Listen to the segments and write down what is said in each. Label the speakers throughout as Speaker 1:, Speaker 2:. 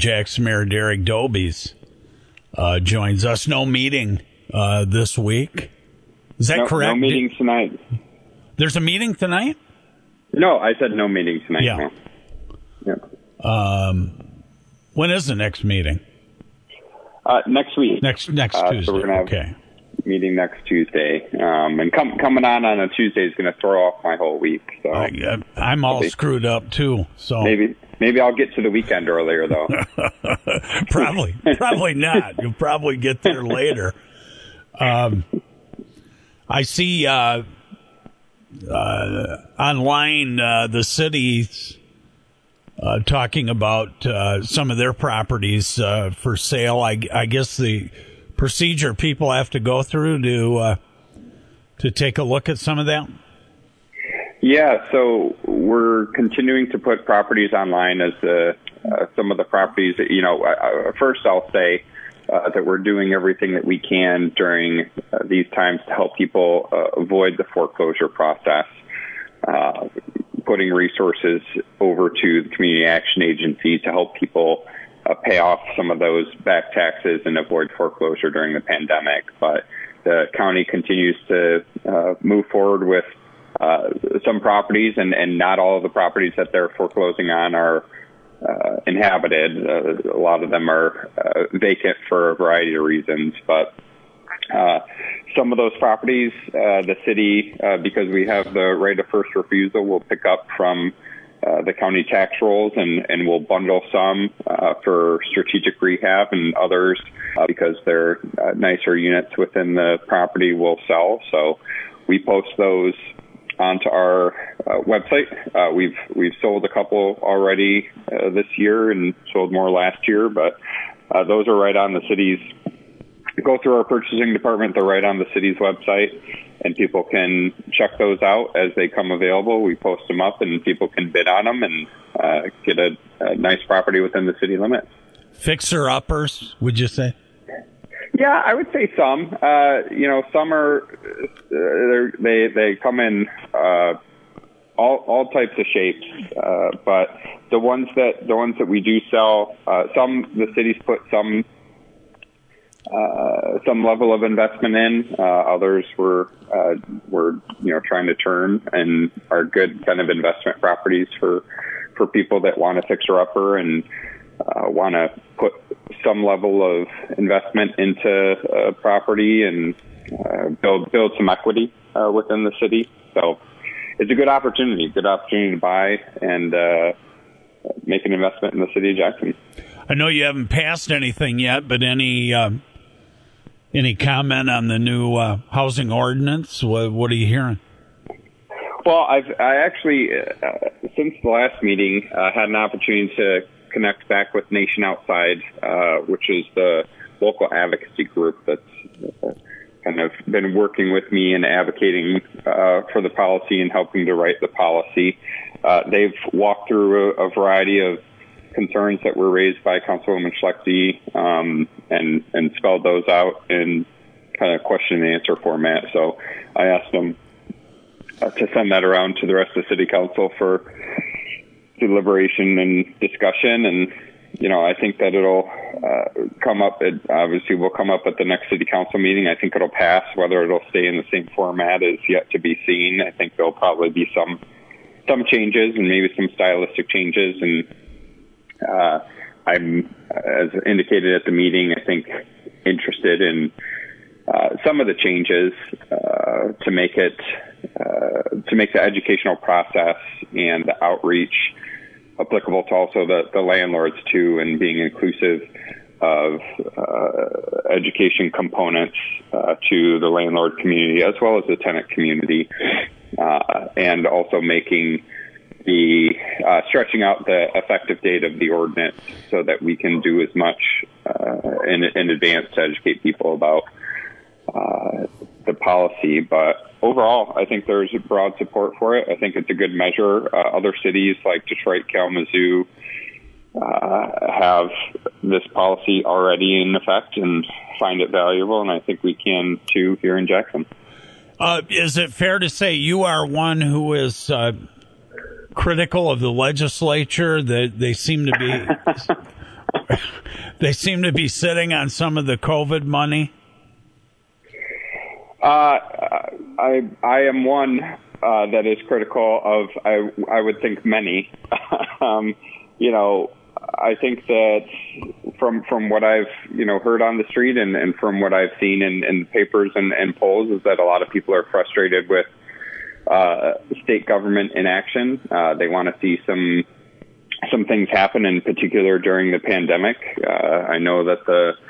Speaker 1: Jackson Mayor Derek Dobies joins us. No meeting this week. Is that correct?
Speaker 2: No meeting tonight.
Speaker 1: There's a meeting tonight?
Speaker 2: No, I said no meeting tonight.
Speaker 1: Yeah.
Speaker 2: No. Yeah.
Speaker 1: When is the next meeting?
Speaker 2: Next week.
Speaker 1: Next Tuesday.
Speaker 2: So we're gonna have
Speaker 1: okay.
Speaker 2: Meeting next Tuesday. And coming on a Tuesday is going to throw off my whole week. So
Speaker 1: I'm all screwed up too. So
Speaker 2: maybe I'll get to the weekend earlier though.
Speaker 1: Probably not. You'll probably get there later. I see online the city's talking about some of their properties for sale. I guess the procedure people have to go through to take a look at some of that?
Speaker 2: Yeah, so we're continuing to put properties online as some of the properties that, first I'll say that we're doing everything that we can during these times to help people avoid the foreclosure process, putting resources over to the Community Action Agency to help people pay off some of those back taxes and avoid foreclosure during the pandemic. But the county continues to move forward with some properties, and not all of the properties that they're foreclosing on are inhabited. A lot of them are vacant for a variety of reasons. But some of those properties, the city, because we have the right of first refusal, will pick up from the county tax rolls, and we'll bundle some for strategic rehab, and others because they're nicer units within the property will sell. So we post those onto our website. We've sold a couple already this year and sold more last year, but those are right on the city's. Go through our purchasing department. They're right on the city's website, and people can check those out as they come available. We post them up, and people can bid on them and get a nice property within the city limits.
Speaker 1: Fixer-uppers, would you say?
Speaker 2: Yeah, I would say some. Some are they come in all types of shapes, but the ones that we do sell, the cities put some level of investment in. Others we're trying to turn and are good kind of investment properties for people that want to fixer upper and want to put some level of investment into a property and build some equity within the city. So it's a good opportunity to buy and make an investment in the city of Jackson.
Speaker 1: I know you haven't passed anything yet, but any comment on the new housing ordinance? What are you hearing?
Speaker 2: Well, I actually, since the last meeting, had an opportunity to connect back with Nation Outside, which is the local advocacy group that's kind of been working with me and advocating for the policy and helping to write the policy. They've walked through a variety of concerns that were raised by Councilwoman Schlechte, and spelled those out in kind of question and answer format. So I asked them to send that around to the rest of the city council for deliberation and discussion. And, I think that it'll come up. It obviously will come up at the next city council meeting. I think it'll pass. Whether it'll stay in the same format is yet to be seen. I think there'll probably be some changes and maybe some stylistic changes. And I'm, as indicated at the meeting, I think interested in some of the changes to make the educational process and the outreach applicable to also the landlords too, and being inclusive of education components to the landlord community as well as the tenant community, and also making the stretching out the effective date of the ordinance so that we can do as much in advance to educate people about the policy. But overall, I think there's broad support for it. I think it's a good measure. Other cities like Detroit, Kalamazoo have this policy already in effect and find it valuable, and I think we can too here in Jackson.
Speaker 1: Is it fair to say you are one who is critical of the legislature? That they seem to be They seem to be sitting on some of the COVID money.
Speaker 2: I am one that is critical of, I would think, many. I think that from what I've, heard on the street and from what I've seen in the papers and polls is that a lot of people are frustrated with state government inaction. They want to see some things happen, in particular during the pandemic. I know that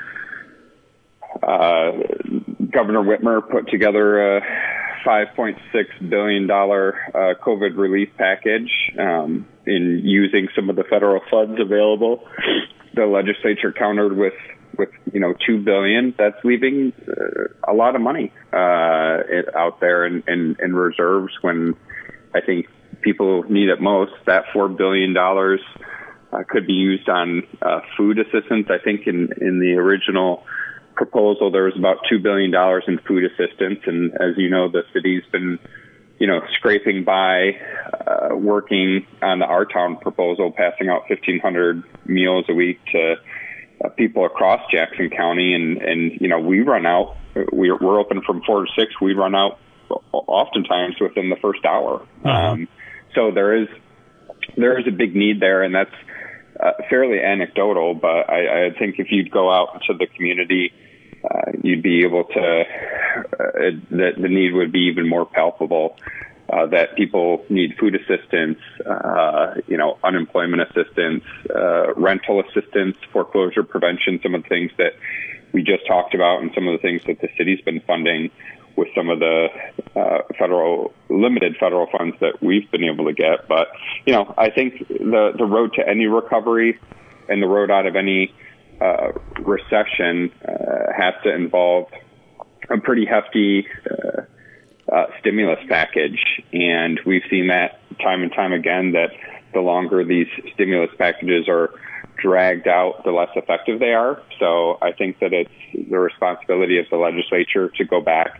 Speaker 2: Governor Whitmer put together a $5.6 billion COVID relief package in using some of the federal funds available. The legislature countered with $2 billion. That's leaving a lot of money out there in reserves when I think people need it most. That $4 billion could be used on food assistance. I think in the original proposal, there was about $2 billion in food assistance. And as you know, the city's been, scraping by, working on the Our Town proposal, passing out 1,500 meals a week to people across Jackson County. And we run out, we're open from 4 to 6. We run out oftentimes within the first hour. So there is a big need there, and that's fairly anecdotal, but I think if you'd go out to the community, you'd be able to, the need would be even more palpable, that people need food assistance, unemployment assistance, rental assistance, foreclosure prevention, some of the things that we just talked about, and some of the things that the city's been funding with some of the limited federal funds that we've been able to get. But, I think the road to any recovery and the road out of any recession has to involve a pretty hefty stimulus package. And we've seen that time and time again, that the longer these stimulus packages are dragged out, the less effective they are. So I think that it's the responsibility of the legislature to go back,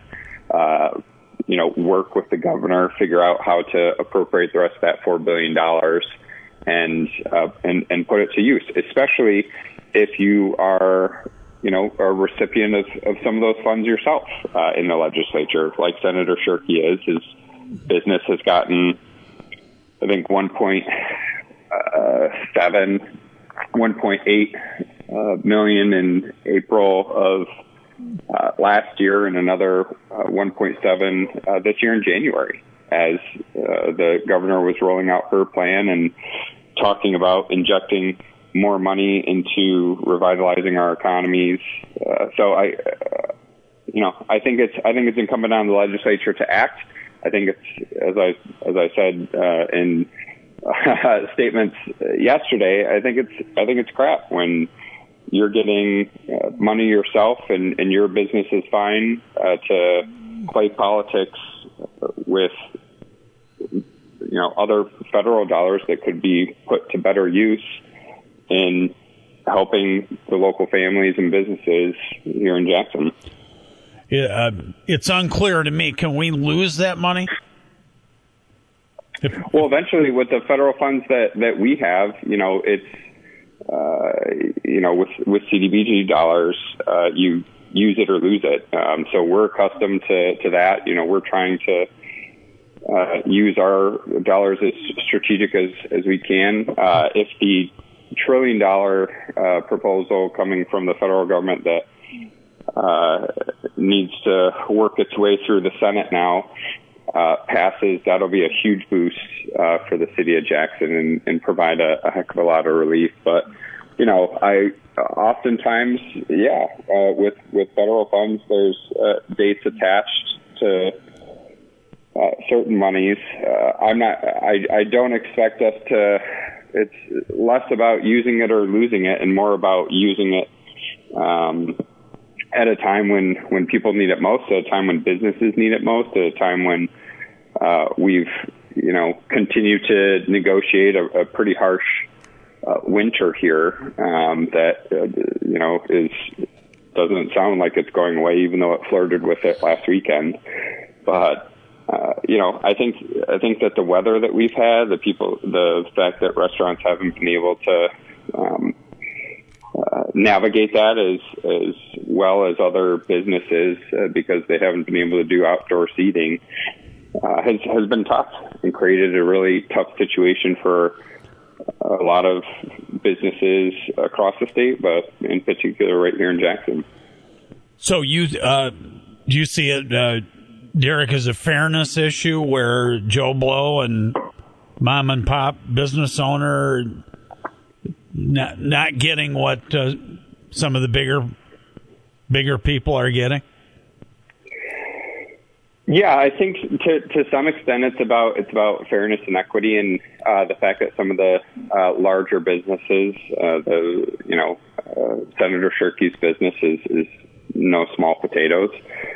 Speaker 2: work with the governor, figure out how to appropriate the rest of that $4 billion and put it to use, especially if you are, a recipient of some of those funds yourself in the legislature, like Senator Shirkey is. His business has gotten, I think, 1.8 million in April of last year, and another 1.7 this year in January, as the governor was rolling out her plan and talking about injecting more money into revitalizing our economies. So I think it's incumbent on the legislature to act. I think it's, as I said in statements yesterday, I think it's crap when you're getting money yourself and your business is fine to play politics with other federal dollars that could be put to better use in helping the local families and businesses here in Jackson.
Speaker 1: It's unclear to me. Can we lose that money?
Speaker 2: Well, eventually, with the federal funds that we have, it's with CDBG dollars, you use it or lose it. So we're accustomed to that. We're trying to use our dollars as strategic as we can. If the $1 trillion proposal coming from the federal government that needs to work its way through the Senate now passes, that'll be a huge boost for the city of Jackson and provide a heck of a lot of relief. But I oftentimes, with federal funds, there's dates attached to certain monies. I don't expect us to. It's less about using it or losing it, and more about using it at a time when people need it most, at a time when businesses need it most, at a time when we've continued to negotiate a pretty harsh winter here that doesn't sound like it's going away, even though it flirted with it last weekend. But I think that the weather that we've had, the fact that restaurants haven't been able to navigate that as well as other businesses because they haven't been able to do outdoor seating has been tough and created a really tough situation for a lot of businesses across the state, but in particular right here in Jackson.
Speaker 1: So do you see it, Derek, as a fairness issue where Joe Blow and mom and pop business owner not getting what some of the bigger people are getting?
Speaker 2: Yeah, I think to some extent it's about fairness and equity, and the fact that some of the larger businesses, Senator Shirkey's business is no small potatoes.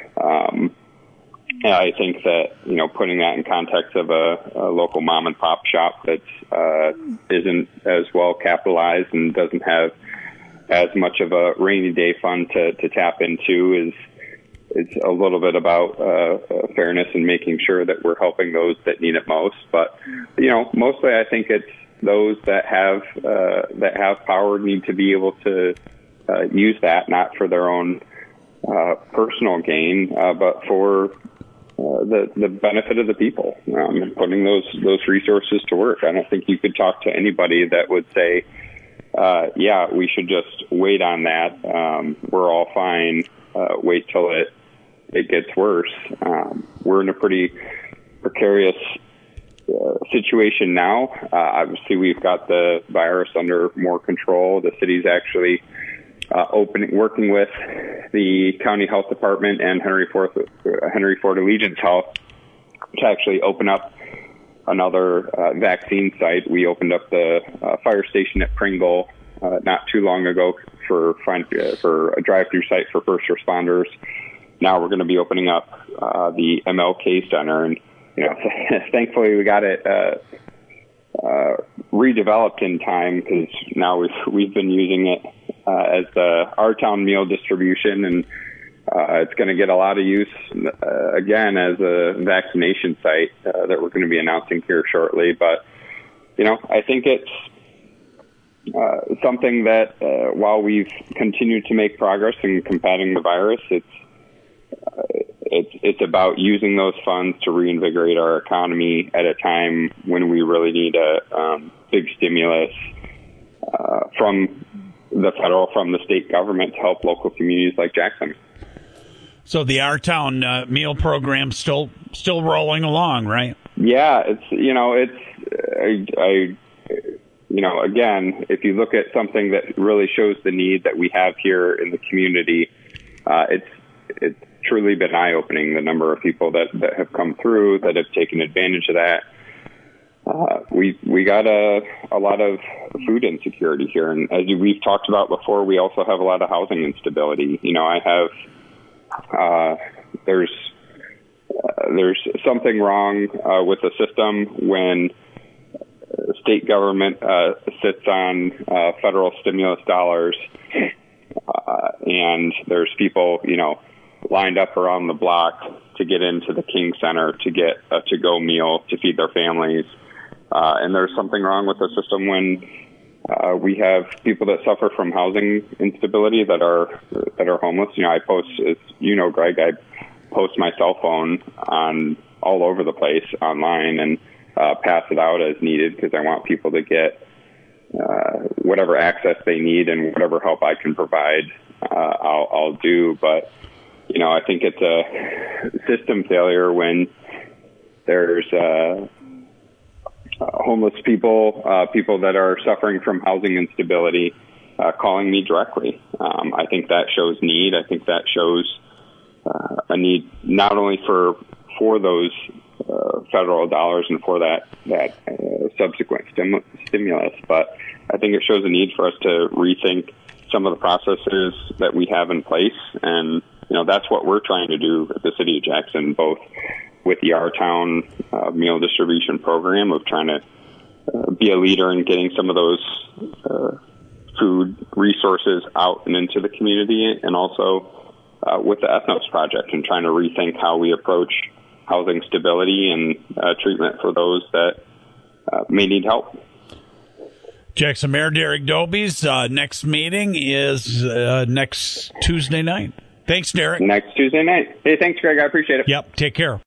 Speaker 2: I think that putting that in context of a local mom and pop shop that isn't as well capitalized and doesn't have as much of a rainy day fund to tap into it's a little bit about fairness and making sure that we're helping those that need it most. But mostly I think it's those that have power need to be able to use that not for their own personal gain, but for the benefit of the people, and putting those resources to work. I don't think you could talk to anybody that would say, we should just wait on that. We're all fine. Wait till it gets worse. We're in a pretty precarious situation now. Obviously, we've got the virus under more control. The city's actually working with the county health department and Henry Ford Allegiance Health to actually open up another vaccine site. We opened up the fire station at Pringle not too long ago for a drive-through site for first responders. Now we're going to be opening up the MLK Center, and thankfully we got it redeveloped in time because now we've been using it as our town meal distribution, and it's going to get a lot of use again as a vaccination site that we're going to be announcing here shortly. But I think it's something that while we've continued to make progress in combating the virus, it's about using those funds to reinvigorate our economy at a time when we really need a big stimulus from the federal, from the state government to help local communities like Jackson.
Speaker 1: So the Our Town meal program still rolling along, right? Yeah,
Speaker 2: again, if you look at something that really shows the need that we have here in the community, it's truly been eye-opening, the number of people that have come through, that have taken advantage of that. We got a lot of food insecurity here, and as we've talked about before, we also have a lot of housing instability. There's something wrong with the system when state government sits on federal stimulus dollars, and there's people, lined up around the block to get into the King Center to get a to-go meal to feed their families. And there's something wrong with the system when we have people that suffer from housing instability that are homeless. I post, as Greg, I post my cell phone on all over the place online and pass it out as needed because I want people to get whatever access they need and whatever help I can provide, I'll do. But I think it's a system failure when there's homeless people, people that are suffering from housing instability, calling me directly. I think that shows need. I think that shows a need not only for those federal dollars and for that subsequent stimulus, but I think it shows a need for us to rethink some of the processes that we have in place. And that's what we're trying to do at the City of Jackson, both with the Our Town meal distribution program of trying to be a leader in getting some of those food resources out and into the community, and also with the Ethnos Project and trying to rethink how we approach housing stability and treatment for those that may need help.
Speaker 1: Jackson Mayor Derek Dobies. Next meeting is next Tuesday night. Thanks, Derek.
Speaker 2: Next Tuesday night. Hey, thanks, Greg. I appreciate it.
Speaker 1: Yep. Take care.